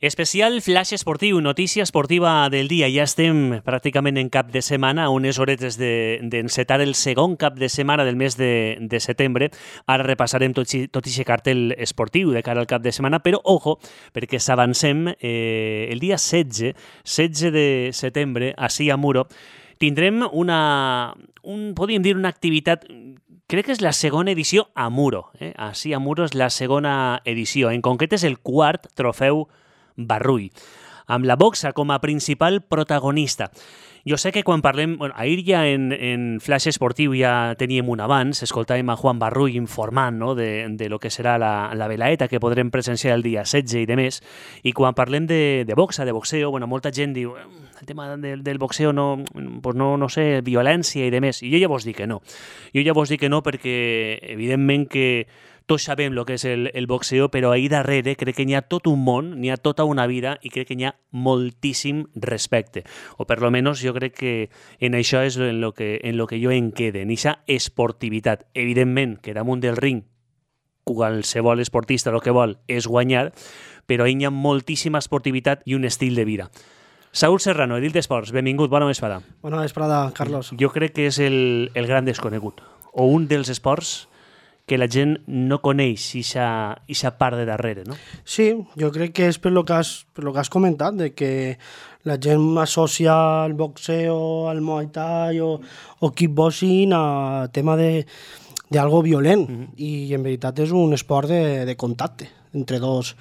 Especial Flash Esportiu, notícia esportiva del dia. Ja estem pràcticament en cap de setmana, a unes horetes d'encetar el segon cap de setmana del mes de setembre. Ara repassarem tot aquest cartel esportiu de cara al cap de setmana, però ojo, perquè s'avancem el dia 16 de setembre, ací a Muro, tindrem podríem dir una activitat. Crec que és la segona edició a Muro. Ací a Muro és la segona edició. En concret és el quart trofeu Barrull, amb la boxa com a principal protagonista. Jo sé que quan parlem... ahir ja en Flash Esportiu ja teníem un abans, escoltàvem a Juan Barrull informant, no?, de lo que serà la velaeta que podrem presenciar el dia 16 i de més, i quan parlem de boxa, de boxeo, molta gent diu el tema del boxeo no sé, violència i de més, i jo ja vos dic que no. Jo ja vos dic que no perquè evidentment que tots sabem el que és el boxeo, però ahir darrere crec que n'hi ha tot un món, n'hi ha tota una vida i crec que n'hi ha moltíssim respecte. O per lo menos jo crec que en això és en lo que jo en quede, en aquesta esportivitat. Evidentment que damunt del ring qualsevol esportista el que vol és guanyar, però ahir n'hi ha moltíssima esportivitat i un estil de vida. Saúl Serrano, edil d'Esports, benvingut, bona vesprada. Bona vesprada, Carlos. Jo crec que és el gran desconegut, o un dels esports que la gent no coneix ixa part de darrere, no? Sí, jo crec que és per lo que has comentat, de que la gent associa el boxeo, el muay thai o kickboxing a tema de algo violent, i en veritat és un esport de contacte entre dos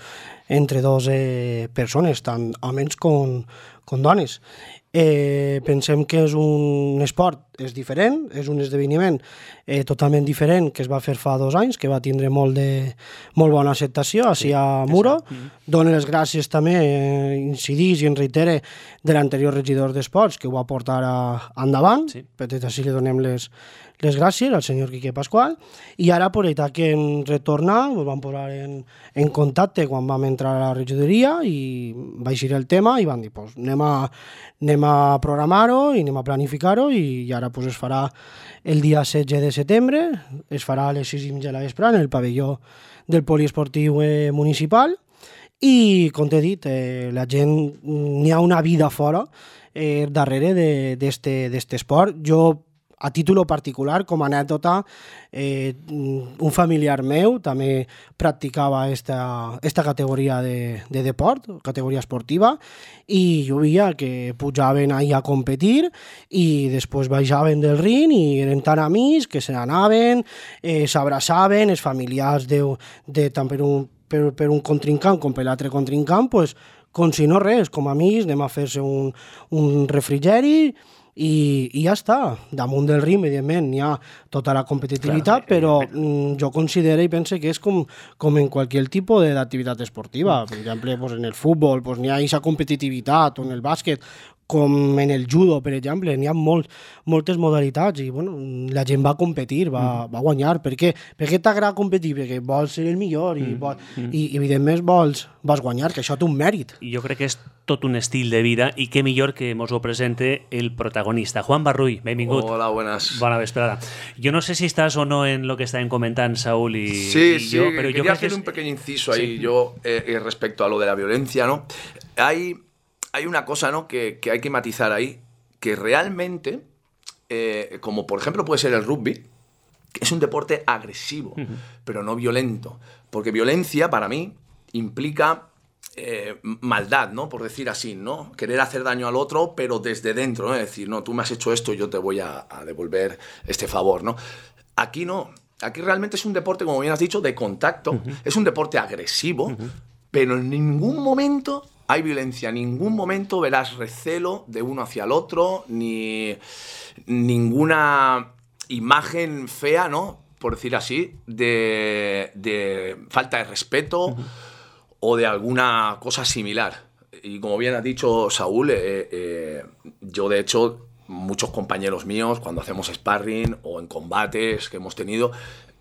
persones, tant homes com dones. Pensem que és un esport, és diferent, és un esdeveniment totalment diferent que es va fer fa 2 anys, que va tindre molt bona acceptació ací a Muro. Dono les gràcies també, incidís i en reitere, de l'anterior regidor d'Esports, que ho va portar endavant. Per tant, així li donem les gràcies al senyor Quique Pasqual, i ara per evitar que en retornar ens vam posar en contacte quan vam entrar a la regidoria i va eixir el tema i van dir anem a programar-ho i anem a planificar-ho, i ara es farà el dia 16 de setembre, es farà a les 6:30 de la vespre en el pavelló del poliesportiu municipal, i com t'he dit, la gent, n'hi ha una vida fora darrere d'este esport. Jo, a títol particular, com a anècdota, un familiar meu també practicava esta categoria de deport, categoria esportiva, i jo veia que pujaven ahí a competir i després baixaven del ring i eren tan amics que se n'anaven, s'abraçaven, els familiars tant per un contrincant com per l'altre contrincant, com si no res, com a amics, anem a fer-se un refrigeri, i ja està. Damunt del ring, evidentment, n'hi ha tota la competitivitat, però jo considero i penso que és com en qualsevol tipus d'activitat esportiva. Per exemple, en el futbol n'hi ha aquesta competitivitat, o en el bàsquet, com en el judo, per exemple, n'hi ha moltes modalitats, i la gent va competir, va guanyar. Per què t'agrada competir? Perquè vols ser el millor i evidentment vols guanyar, que això té un mèrit. Jo crec que és tot un estil de vida, i què millor que mos ho presente el protagonista. Juan Barrull, benvingut. Hola, buenas. Bona vesprada. Jo no sé si estàs o no en lo que estàvem comentant Saúl y yo, pero quería hacer un pequeño inciso ahí, respecto a lo de la violencia, ¿no? Hay una cosa, ¿no?, que hay que matizar ahí, que realmente, como por ejemplo puede ser el rugby, es un deporte agresivo, pero no violento. Porque violencia, para mí, implica maldad, ¿no?, por decir así, ¿no? Querer hacer daño al otro, pero desde dentro, ¿no? Es decir, no, tú me has hecho esto, yo te voy a devolver este favor, ¿no? Aquí no. Aquí realmente es un deporte, como bien has dicho, de contacto. Es un deporte agresivo, pero en ningún momento hay violencia, en ningún momento verás recelo de uno hacia el otro, ni ninguna imagen fea, ¿no?, por decir así, de falta de respeto o de alguna cosa similar. Y como bien ha dicho Saúl, yo de hecho, muchos compañeros míos, cuando hacemos sparring o en combates que hemos tenido,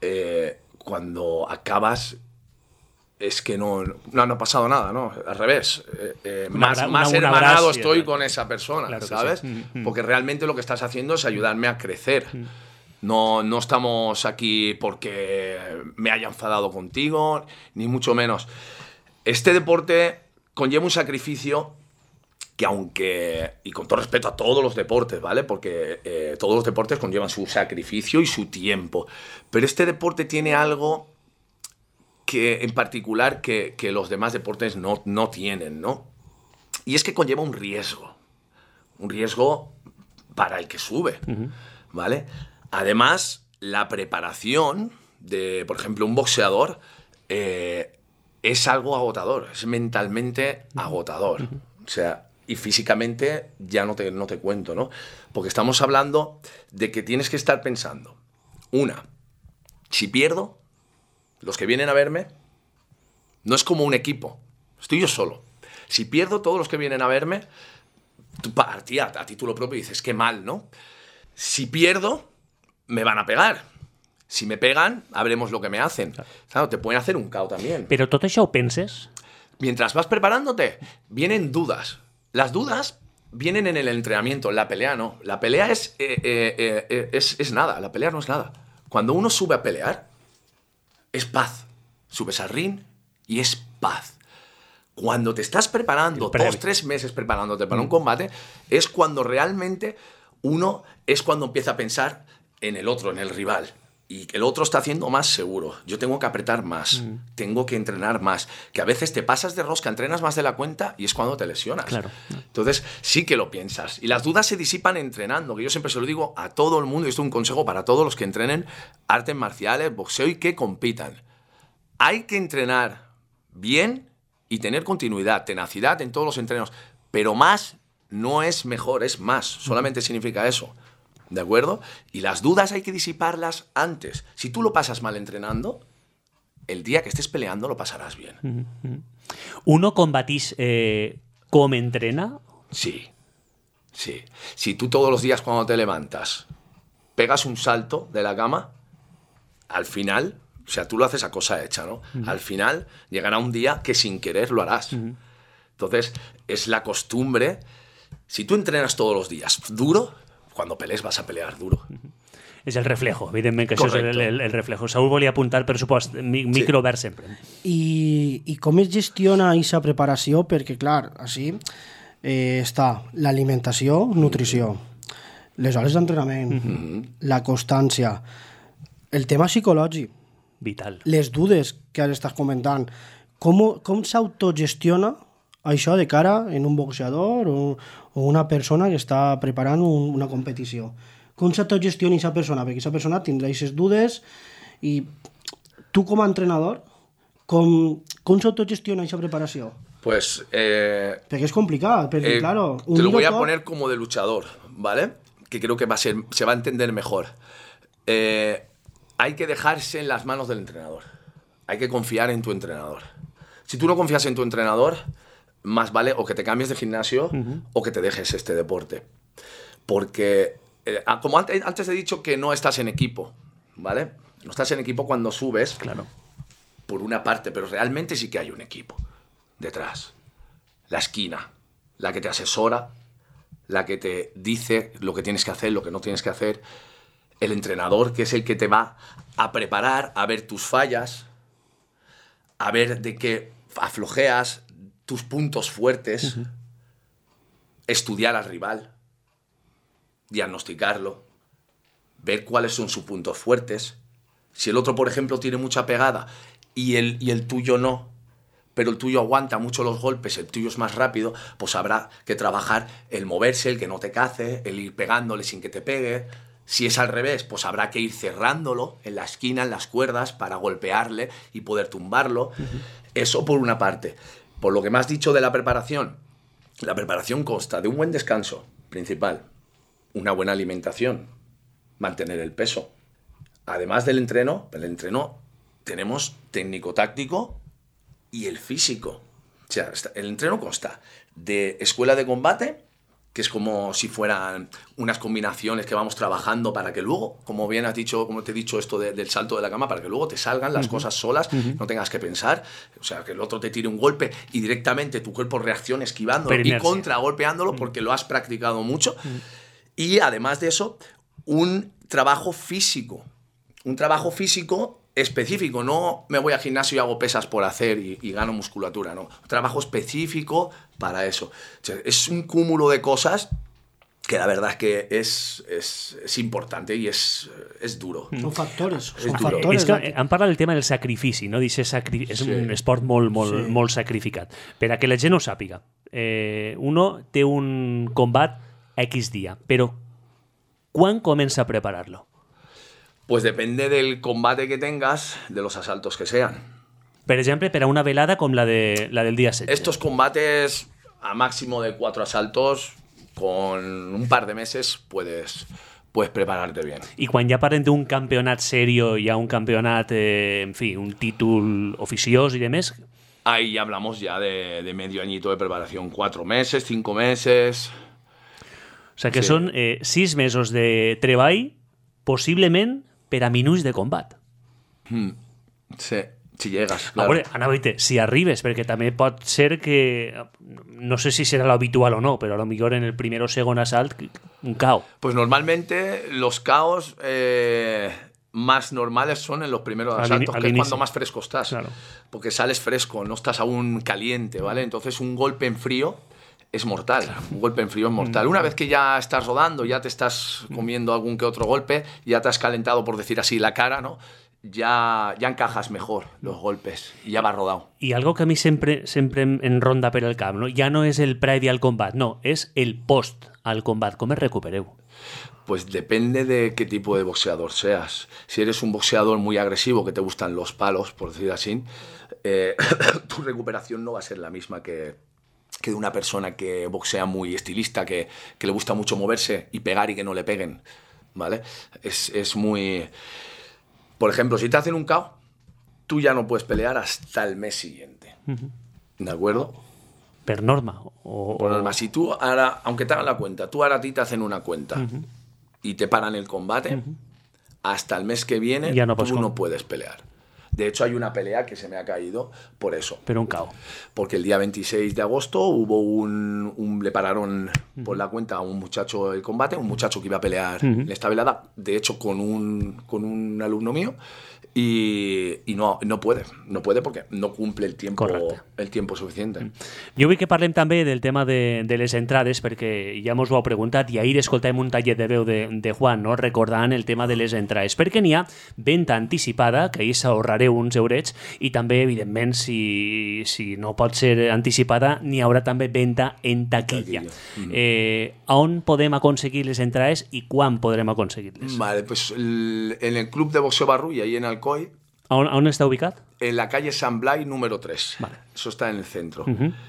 cuando acabas, es que no ha pasado nada, ¿no? Al revés. Más hermanado estoy con esa persona, claro, ¿sabes? Sí. Porque realmente lo que estás haciendo es ayudarme a crecer. No estamos aquí porque me haya enfadado contigo, ni mucho menos. Este deporte conlleva un sacrificio que aunque, y con todo respeto a todos los deportes, ¿vale? Porque todos los deportes conllevan su sacrificio y su tiempo. Pero este deporte tiene algo que, en particular que los demás deportes no tienen, ¿no? Y es que conlleva un riesgo para el que sube, ¿vale? Además, la preparación de, por ejemplo, un boxeador es algo agotador, es mentalmente agotador. O sea, y físicamente ya no te cuento, ¿no? Porque estamos hablando de que tienes que estar pensando, si pierdo, los que vienen a verme, no es como un equipo, estoy yo solo. Si pierdo, todos los que vienen a verme, a título propio dices, qué mal, ¿no? Si pierdo, me van a pegar. Si me pegan, veremos lo que me hacen. Claro, te pueden hacer un KO también. Pero tot això ho penses? Mientras vas preparándote, vienen dudas. Las dudas vienen en el entrenamiento, en la pelea no. La pelea es nada, la pelea no es nada. Cuando uno sube a pelear, es paz. Subes al ring y es paz. Cuando te estás preparando, 2-3 meses preparándote para un combate, es cuando realmente es cuando empieza a pensar en el otro, en el rival. Y el otro está haciendo más seguro. Yo tengo que apretar más, tengo que entrenar más. Que a veces te pasas de rosca, entrenas más de la cuenta y es cuando te lesionas. Claro. Entonces sí que lo piensas. Y las dudas se disipan entrenando, que yo siempre se lo digo a todo el mundo, y esto es un consejo para todos los que entrenen artes marciales, boxeo y que compitan. Hay que entrenar bien y tener continuidad, tenacidad en todos los entrenos. Pero más no es mejor, es más. Solamente significa eso. ¿De acuerdo? Y las dudas hay que disiparlas antes. Si tú lo pasas mal entrenando, el día que estés peleando lo pasarás bien. ¿Uno combatís como entrena? Sí. Si tú todos los días cuando te levantas pegas un salto de la cama, al final, o sea, tú lo haces a cosa hecha, ¿no? Al final llegará un día que sin querer lo harás. Entonces, es la costumbre. Si tú entrenas todos los días duro, cuando pelees vas a pelear duro. És el reflejo, evidentment que correcte. Això és el reflejo. Saúl volia apuntar, per supost, microvert sempre. I com es gestiona aquesta preparació? Perquè, clar, així està l'alimentació, nutrició, les hores d'entrenament, la constància, el tema psicològic, vital. Les dudes que ara estàs comentant. Com s'autogestiona això de cara en un boxeador o una persona que està preparant una competició? Com s'autogestiona aquesta persona? Perquè aquesta persona tindrà aquestes dudes i tu com a entrenador, com s'autogestiona aquesta preparació? Pues... porque es complicado, porque claro... Te lo voy a poner como de luchador, ¿vale? Que creo que se va a entender mejor. Hay que dejarse en las manos del entrenador. Hay que confiar en tu entrenador. Si tú no confías en tu entrenador, más vale o que te cambies de gimnasio o que te dejes este deporte. Porque, como antes he dicho que no estás en equipo, ¿vale? No estás en equipo cuando subes, claro, por una parte, pero realmente sí que hay un equipo detrás. La esquina, la que te asesora, la que te dice lo que tienes que hacer, lo que no tienes que hacer. El entrenador, que es el que te va a preparar, a ver tus fallas, a ver de qué aflojeas, tus puntos fuertes, estudiar al rival, diagnosticarlo, ver cuáles son sus puntos fuertes. Si el otro, por ejemplo, tiene mucha pegada y el tuyo no, pero el tuyo aguanta mucho los golpes, el tuyo es más rápido, pues habrá que trabajar el moverse, el que no te cace, el ir pegándole sin que te pegue. Si es al revés, pues habrá que ir cerrándolo en la esquina, en las cuerdas, para golpearle y poder tumbarlo. Eso por una parte. Por lo que me has dicho de la preparación consta de un buen descanso principal, una buena alimentación, mantener el peso. Además del entreno, tenemos técnico-táctico y el físico. O sea, el entreno consta de escuela de combate, que es como si fueran unas combinaciones que vamos trabajando para que luego, como bien has dicho, como te he dicho esto del salto de la cama, para que luego te salgan las cosas solas, no tengas que pensar, o sea, que el otro te tire un golpe y directamente tu cuerpo reaccione esquivándolo y contragolpeándolo porque lo has practicado mucho. Y además de eso, un trabajo físico específico, no me voy al gimnasio y hago pesas por hacer y gano musculatura, no. Trabajo específico para eso. O sea, es un cúmulo de cosas que la verdad es que es important i és duro. Són factores. Són factores. És que han parlat del tema del sacrifici, no? És un esport molt sacrificat. Per a que la gent ho sàpiga, uno té un combat X dia, però quan comença a preparar-lo? Pues depende del combate que tengas, de los asaltos que sean. Per exemple, per a una velada com la del dia 16. Estos combates a máximo de 4 asaltos, con un par de meses puedes prepararte bien. I quan ja parlem d'un campionat serio, ja un campionat, en fi, un títol oficiós i demés... Ahí hablamos ya de medio añito de preparación, 4 meses, 5 meses... O sea que sí. Són 6 mesos de treball, possiblement per a minuts de combat. Sí, si llegas, claro. A veure, anava a dir, si arribes, perquè també pot ser que, no sé si serà lo habitual o no, però a lo millor en el primer o segon asalt, un cao. Pues normalmente los caos más normales son en los primeros asaltos, que es cuando más fresco estás. Claro. Porque sales fresco, no estás aún caliente, ¿vale? Entonces un golpe en frío es mortal. Un golpe en frío es mortal. Una vez que ya estás rodando, ya te estás comiendo algún que otro golpe, ya te has calentado, por decir así, la cara, ¿no? Ya encajas mejor los golpes y ya vas rodado. Y algo que a mí siempre en ronda per el cap, ¿no? Ya no es el previ al combat, no, es el post al combat. ¿Cómo es recupereu? Pues depende de qué tipo de boxeador seas. Si eres un boxeador muy agresivo, que te gustan los palos, por decir así, tu recuperación no va a ser la misma que de una persona que boxea muy estilista, que le gusta mucho moverse y pegar y que no le peguen, ¿vale? Es muy... Por ejemplo, si te hacen un KO, tú ya no puedes pelear hasta el mes siguiente. ¿De acuerdo? Per norma. Por norma. Si tú ahora, aunque te hagan la cuenta, tú ahora a ti te hacen una cuenta y te paran el combate, hasta el mes que viene ya tú no puedes pelear. De hecho, hay una pelea que se me ha caído por eso. Pero un KO. Porque el día 26 de agosto hubo le pararon por la cuenta a un muchacho el combate, un muchacho que iba a pelear en esta velada, de hecho con un alumno mío, y no puede porque no cumple el tiempo suficiente. Jo vull que parlem també del tema de les entrades, perquè ja mos ho heu preguntat i ahir escoltàvem un tallet de veu de Juan, no? Recordant el tema de les entrades, perquè n'hi ha venda anticipada, que ahir s'ahorrareu uns eurets, i també, evidentment, si no pot ser anticipada, n'hi haurà també venda en taquilla. On podem aconseguir les entrades i quan podrem aconseguir-les? Vale, pues en el Club de Boxeo Barrulla, ahí en Alcoy. ¿Aún está ubicado? En la calle San Blai número 3. Vale. Eso está en el centro.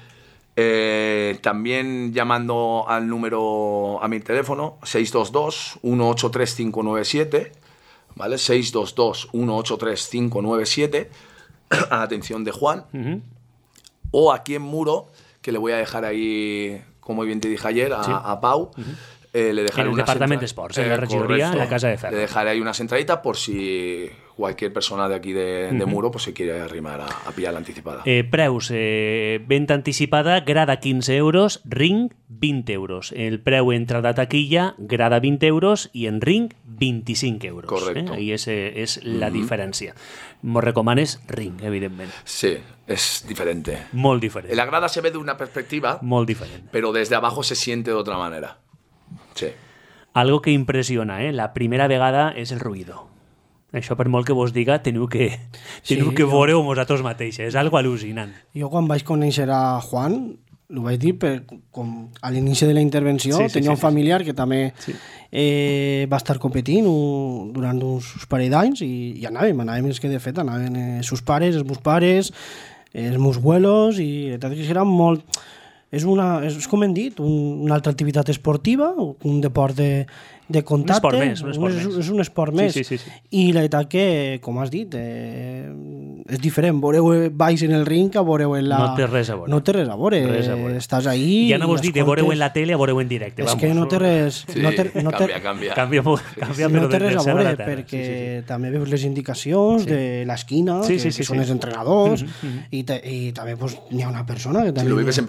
También llamando a mi teléfono, 622-183-597, ¿vale? 622-183-597, a la atención de Juan. O aquí en Muro, que le voy a dejar ahí, como bien te dije ayer, a Pau. Le dejaré en el Departament d'Esports, en la regidoria, en la Casa de Ferro. Le dejaré ahí unas entraditas por si cualquier persona de aquí de Muro pues se quiere arrimar a pillar la anticipada. Preus, venta anticipada, grada 15 euros, ring 20 euros. El preu entrada taquilla, grada 20 euros i en ring 25 euros. Correcto. Ahí és la diferència. Mos recomanes ring, evidentment. Sí, es diferente. Molt diferent. La grada se ve de una perspectiva, molt diferent, pero desde abajo se siente de otra manera. Sí. Algo que impressiona, la primera vegada és el ruïdo. Això, per molt que vos diga, teniu que veure-ho vosaltres mateixos. És algo al·lucinant. Jo, quan vaig conèixer a Juan, ho vaig dir com a l'inici de la intervenció, tenia un familiar que també va estar competint durant uns parell d'anys i anàvem, és que de fet anaven els seus pares, els meus pares, els meus abuelos, i la veritat és que era molt... És com hem dit, una altra activitat esportiva, un deport de contacte. És un esport més. Sí. I la veritat que, com has dit, és diferent. Veureu baix en el ring que veureu en la... No té res a veure. No té res a veure. Estàs ahí... Ja no vos dic de veureu en la tele a veureu en directe. És que no té res... Canvia. No té res a veure, perquè també veus les indicacions de l'esquina, que són els entrenadors, i també n'hi ha una persona que també... Si lo vives en primera persona.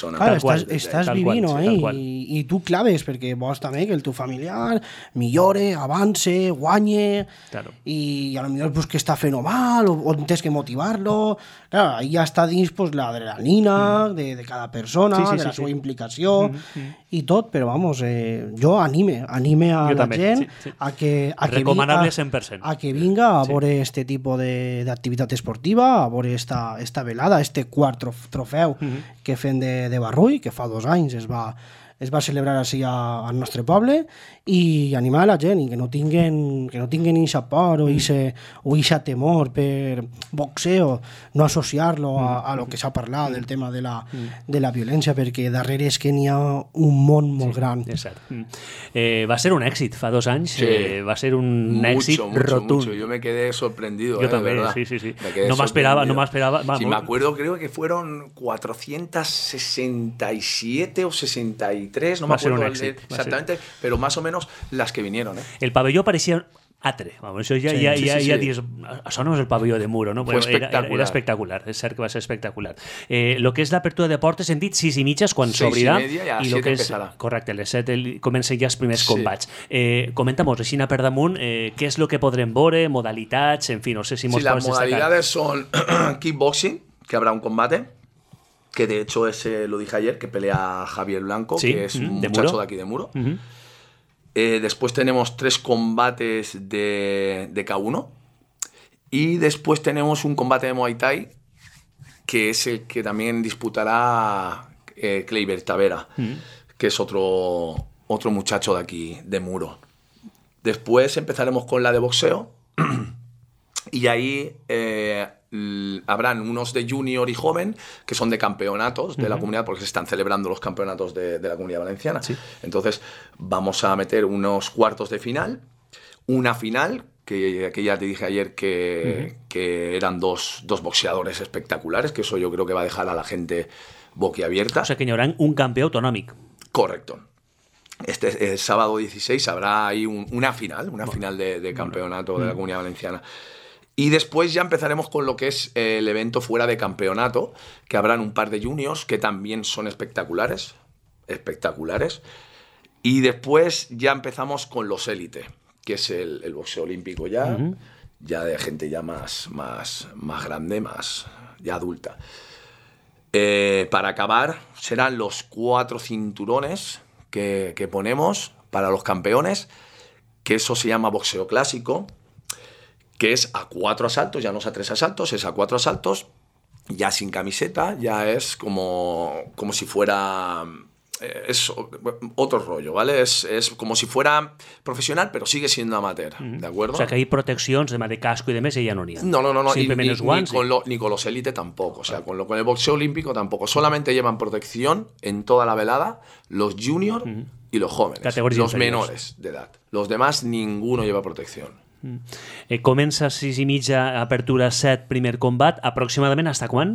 persona. Claro, Tal estàs tal vivint qual, ahí tal qual. i tu claves perquè vols també que el teu familiar millore, avance, guanye Claro. i a lo millor pues, que està fent mal o tens que motivar-lo. Claro, ahí ja està dins pues, l'adrenalina de cada persona, Sí, sí, de la sí, seva sí. implicació i tot, però vamos, jo anime a Jo la també, gent sí, sí. a que Recomanable 100%. a que vinga a veure este tipus d'activitat esportiva, a veure esta velada, este quart trofeu que fem de Barrull, que fa 2 anys es va celebrar així al nostre poble, i animar a la gent i que no tinguen ixa por o ixa temor per boxeo, no associar-lo a lo que s'ha parlat del tema de la violència, perquè darrere és que n'hi ha un món molt gran. És cert. Va ser un èxit fa 2 anys, Sí. Va ser un èxit rotund. Mucho. Yo me quedé sorprendido. Yo también, de verdad. sí. Me quedé No me esperaba. Sí, me acuerdo, creo que fueron 467 o 63, no me Va a ser acuerdo un èxit, va a ser. exactamente, pero más o menos las que vinieron. El pavelló parecía atre. Vamos, això ja dius, això no és el pavelló de Muro, no? Fue espectacular. Era espectacular, és cert que va ser espectacular. Lo que és l'apertura de portes, hem dit 6:30 quan 6:30 s'obrirà, i a les lo 7 que és, empezarà. correcte, a les 7 comencen ja els primers Sí. combats. Comenta-mos, així per damunt, què és el que podrem veure, modalitats, en fi, no sé si mos Sí, las pots destacar. modalidades son kickboxing, que habrá un combate, que de hecho lo dije ayer, que pelea Javier Blanco, Sí, que es un de muchacho Muro. de aquí de Muro. Mhm. Después tenemos 3 combates de K1. Y después tenemos un combate de Muay Thai, que es el que también disputará Kleiber Tavera, que es otro muchacho de aquí, de Muro. Después empezaremos con la de boxeo. Y ahí habrán unos de junior y joven, que son de campeonatos de la comunidad, porque se están celebrando los campeonatos de la Comunidad Valenciana. Sí. Entonces vamos a meter unos cuartos de final, una final, que ya te dije ayer que eran dos boxeadores espectaculares, que eso yo creo que va a dejar a la gente boquiabierta. O sea, que hi haurà un campió autonòmic. Correcto. Este sábado 16 habrá ahí una final de campeonato de la Comunidad Valenciana. Y después ya empezaremos con lo que es el evento fuera de campeonato, que habrán un par de juniors que también son espectaculares. Y después ya empezamos con los élite, que es el boxeo olímpico ya de gente ya más grande, ya adulta. Para acabar, serán los 4 cinturones que ponemos para los campeones, que eso se llama boxeo clásico, que es a 4 asaltos, ya no es a 3 asaltos, es a 4 asaltos, ya sin camiseta, ya es como si fuera... Es otro rollo, ¿vale? Es como si fuera profesional, pero sigue siendo amateur, ¿de acuerdo? O sea, que hay proteccions de casco i de més i ja no n'hi ha. No. Simplement els guants. Ni con los élite tampoco. O sea, con el boxeo olímpico tampoco. Solamente llevan protección en toda la velada los juniors y los jóvenes. Categories los inferiors. menores de edad. Los demás, ninguno lleva protección. Comença a 6:30, apertura 7, primer combat. Aproximadament hasta quan?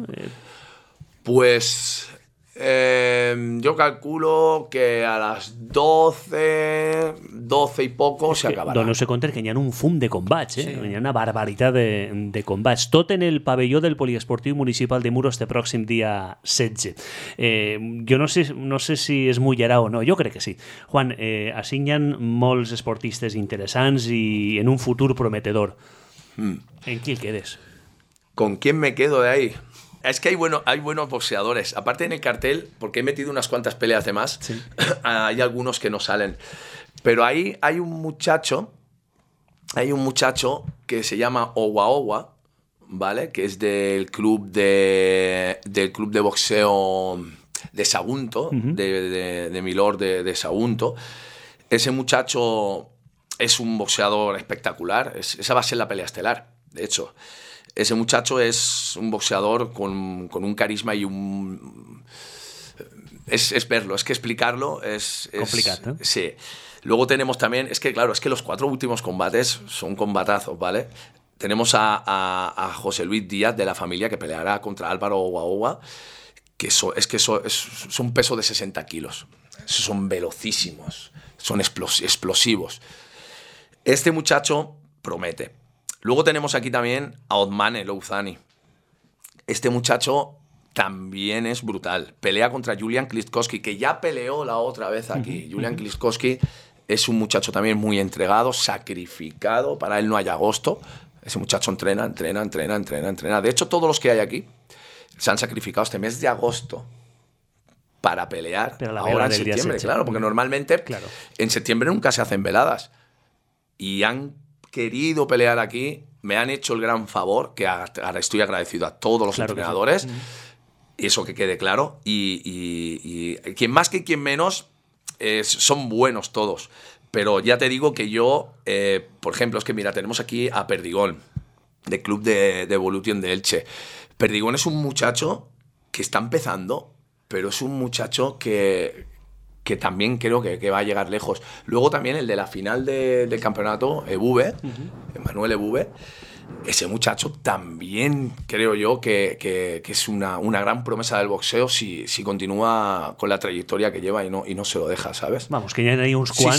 Pues yo calculo que a las 12 y poco se acabará. Doneu-se compte que hi ha un fum de combats, hi ha una barbaritat de combats. Tot en el pavelló del Poliesportiu Municipal de Muro este pròxim dia 16. Jo no sé si es mullarà o no, jo crec que sí. Juan, així hi ha molts esportistes interessants i en un futur prometedor. En qui el quedes? ¿Con quién me quedo de ahí? Es que hay buenos boxeadores. Aparte en el cartel, porque he metido unas cuantas peleas de más, sí. Hay algunos que no salen. Pero ahí hay un muchacho que se llama Owa Owa, ¿vale? Que es del club de boxeo de Sagunto, de Milor de Sagunto. Ese muchacho es un boxeador espectacular. Esa va a ser la pelea estelar, de hecho. Ese muchacho es un boxeador con un carisma y un... Es verlo, es que explicarlo es... complicado, ¿eh? Sí. Luego tenemos también... Es que claro, es que los 4 últimos combates son combatazos, ¿vale? Tenemos a José Luis Díaz de la familia, que peleará contra Álvaro Owa, que son peso de 60 kilos. Son velocísimos, son explosivos. Este muchacho promete. Luego tenemos aquí también a Othmane Louzani. Este muchacho también es brutal. Pelea contra Julian Klitschko, que ya peleó la otra vez aquí. Julian Klitschko es un muchacho también muy entregado, sacrificado. Para él no hay agosto. Ese muchacho entrena. De hecho, todos los que hay aquí se han sacrificado este mes de agosto para pelear ahora en septiembre. Claro, porque normalmente en septiembre nunca se hacen veladas. Y han querido pelear aquí. Me han hecho el gran favor, que ahora estoy agradecido a todos los entrenadores. Eso que quede claro. Y quien más que quien menos, son buenos todos. Pero ya te digo que yo, por ejemplo, es que mira, tenemos aquí a Perdigón, del club de Evolution de Elche. Perdigón es un muchacho que está empezando, pero es un muchacho que también creo que va a llegar lejos. Luego también el de la final del campeonato, Ebube, Emmanuel Ebube. Ese muchacho también creo yo que es una gran promesa del boxeo si continúa con la trayectoria que lleva y no se lo deja, ¿sabes? Vamos, que ya hay uns quants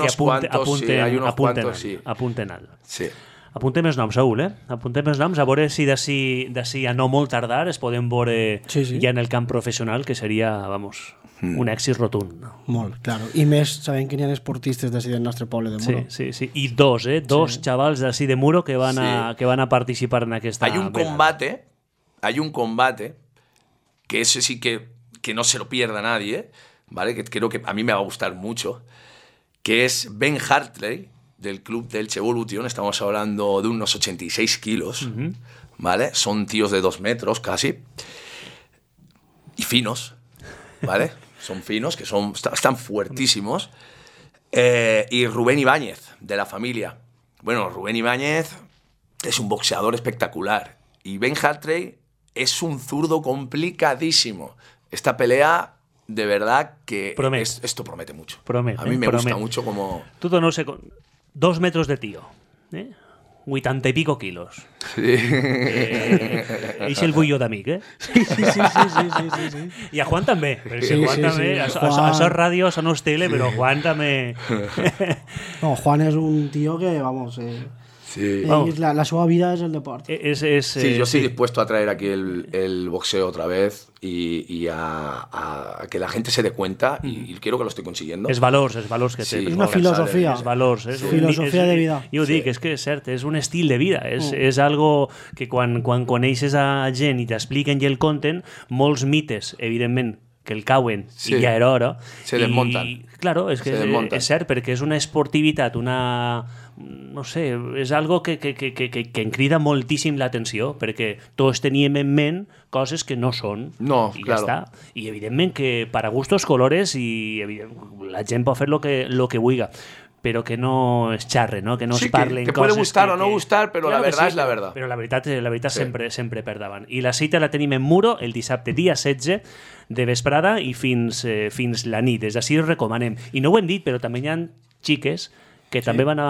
que apunten al. Sí. Apuntem els noms, Saúl, Apuntem els noms, a veure si d'ací a no molt tardar es podem veure ja en el camp professional, que seria, vamos, un èxit rotund. Molt, claro. I més sabent que hi ha esportistes d'ací del nostre poble de Muro. Sí. I dos xavals d'ací de Muro que van a participar en aquesta Hay un combate que ese sí que no se lo pierda nadie, ¿vale? Que creo que a mí me va a gustar mucho, que es Ben Hartley, del club del Elche Evolution. Estamos hablando de unos 86 kilos, ¿vale? Son tíos de 2 metros casi. Y finos, ¿vale? Son finos, que están fuertísimos. Y Rubén Ibáñez, de la familia. Bueno, Rubén Ibáñez es un boxeador espectacular. Y Ben Hartley es un zurdo complicadísimo. Esta pelea, de verdad que esto promete mucho. A mí me gusta mucho como... Tú no sé... 2 metros de tío, 80 y pico kilos. Sí. És el bulló d'amic, Sí. I a Juan també. Juan també. Això és ràdio, això no és tele, però Juan també... No, Juan és un tío que, vamos... Sí. La seva vida es el deporte. Sí, yo estoy dispuesto a traer aquí el boxeo otra vez y a que la gente se dé cuenta, y quiero que lo estoy consiguiendo. Es valors que té. És una filosofia. És valors. Filosofia de vida. Jo ho dic, és que és cert, és un estil de vida. És algo que quan coneixes a gent i t'expliquen i el conten, molts mites, evidentment, que el cauen i ja era hora. Se desmontan. Claro, és que és cert, perquè és una esportivitat, no sé, és algo que em crida moltíssim l'atenció, perquè tots teníem en ment coses que no són. No, i claro. Ja està. I evidentment que para gustos colores i la gent pot fer lo que vulga, però que no es xarre, no? Que no es parlen que coses... puede gustar o no gustar, però la verdad és la verdad. Però la veritat sempre per davant. I la cita la tenim en Muro el dissabte dia 16 de vesprada i fins la nit. Des d'ací us recomanem. I no ho hem dit, però també hi ha xiques que també van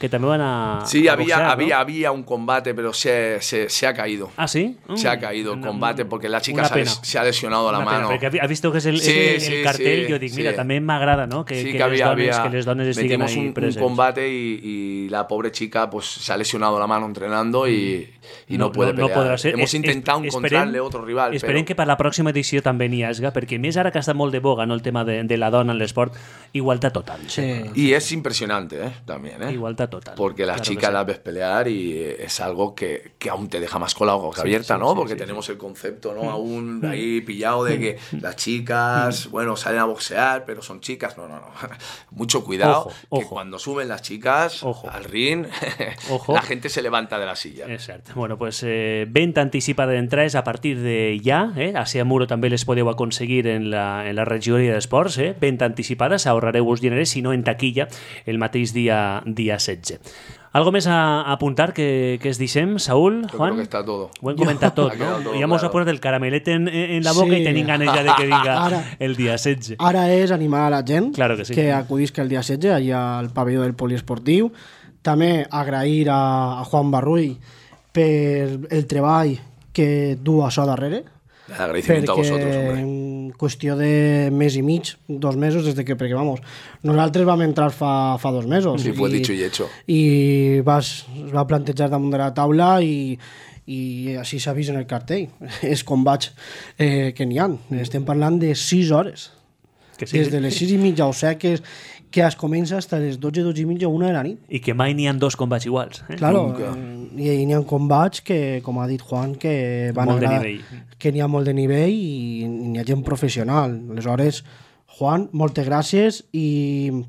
a Sí, a boxear, había un combate, pero se ha caído. ¿Ah, sí? Se ha caído el combate porque la chica se ha lesionado la mano. Perquè ha vist que és el cartel i jo dic, mira, també m'agrada, no? Que les dones estiguen ahí presents. Un combate y la pobre chica pues se ha lesionado la mano entrenando y no puede pelear. No podrà ser. Hemos intentado encontrarle otro rival. Esperem que per la pròxima edició també n'hi hagi, perquè més ara que està molt de boga, no, el tema de la dona en l'esport, igualtat total. Sí. Y es impresionante, también, Igualdad total. Porque las chicas las ves pelear y es algo que aún te deja más con la boca abierta, ¿no? Porque tenemos el concepto, ¿no? Aún ahí pillado de que las chicas, bueno, salen a boxear, pero son chicas. No. Mucho cuidado, que cuando suben las chicas al ring, la gente se levanta de la silla. Exacte. Bueno, pues venta anticipada d'entrades a partir de ja, Així a Muro també les podeu aconseguir en la regidoria d'esports, venta anticipada, s'ahorrareu-vos diners, si no en taquilla, el mateix dia 16. ¿Algo més a apuntar que es deixem, Saúl, Juan? Creo que está todo. Ho hem comentat tot, no? Ja mos ha posat el caramelet en la boca i tenim ganes ja de que vinga el dia 16. Ara és animar a la gent que acudisca el dia 16 allà al pavelló del poliesportiu. També agrair a Juan Barrull per el treball que du això darrere. Agradecimiento a vosotros, hombre. En qüestió de mes i mig, 2 mesos, perquè vamos, nosaltres vam entrar fa 2 mesos. Sí, fue dicho y hecho. I es va plantejar damunt de la taula i i així s'ha vist en el cartell, els combats que n'hi ha. Estem parlant de 6 hores. Des de les 6:30, o sigui que es comença fins a les 12:30, 1 de la nit. I que mai n'hi ha 2 combats iguals. Claro, i n'hi ha combats que, com ha dit Juan, que van molt agradar, de nivell. que n'hi ha molt de nivell i n'hi ha gent professional. Aleshores, Juan, moltes gràcies i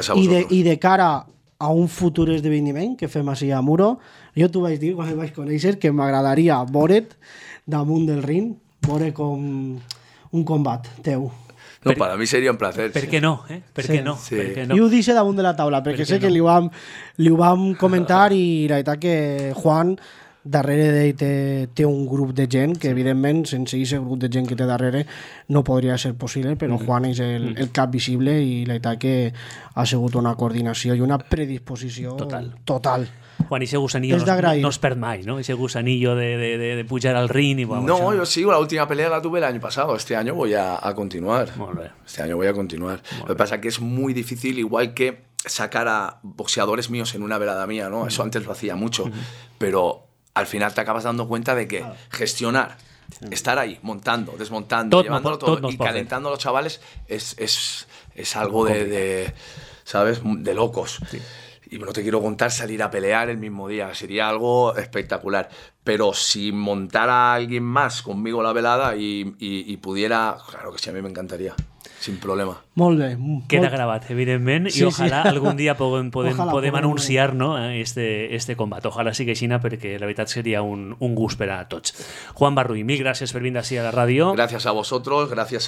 de cara a un futur esdeveniment que fem així a Muro, jo t'ho vaig dir quan el vaig conèixer que m'agradaria veure't damunt del ring, veure com un combat teu. No, para mí sería un placer. Per què no? Per què no? Sí. Per què no? I ho deixo damunt de la taula, perquè sé que li ho vam comentar i la veritat que Juan darrere d'ell té un grup de gent que evidentment sense aquest grup de gent que té darrere no podria ser possible, però Juan és el cap visible i la veritat que ha sigut una coordinació i una predisposició total. Juan, ese gusanillo no es perd mai, ¿no? Ese gusanillo de pujar al ring y vamos. No, yo sigo, la última pelea la tuve el año pasado, este año voy a continuar. Molt bé. Este año voy a continuar. Lo que pasa es que es muy difícil, igual que sacar a boxeadores míos en una velada mía, ¿no? Eso antes lo hacía mucho, pero al final te acabas dando cuenta de que gestionar, estar ahí, montando, desmontando, llevándolo todo y calentando a los chavales es algo ¿sabes? De locos. Sí. Y no te quiero contar salir a pelear el mismo día, sería algo espectacular. Pero si montara a alguien más conmigo la velada y pudiera, claro que sí, a mí me encantaría. Sin problema. Molt bé. Queda gravat, evidentment, i ojalà algun dia podem anunciar, ¿no? este combat. Ojalà sigui així, perquè la veritat seria un gust per a tots. Juan Barrull, mil gràcies per vindre així a la ràdio. Gracias a vosotros, gracias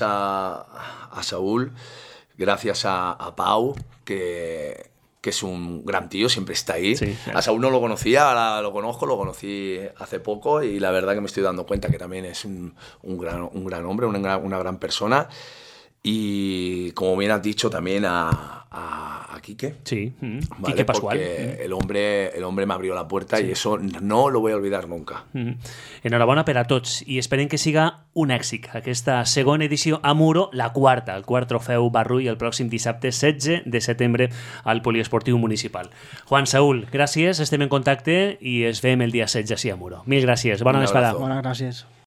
a Saúl, gracias a Pau, que es un gran tío, siempre está ahí. Sí, claro. A Saúl no lo conocía, ahora lo conozco, lo conocí hace poco y la verdad que me estoy dando cuenta que también es un gran hombre, una gran persona. Y como bien has dicho también a Quique. Sí, ¿vale? Quique Pascual. Porque el hombre me abrió la puerta y eso no lo voy a olvidar nunca. Enhorabona per a tots i esperem que siga un èxit aquesta segona edició a Muro, la quarta, el quart trofeu Barrull el pròxim dissabte 16 de setembre al Poliesportiu Municipal. Juan, Saúl, gràcies, estem en contacte i es veiem el dia 16 així a Muro. Mil gràcies, bona vesprada. Bona, gràcies.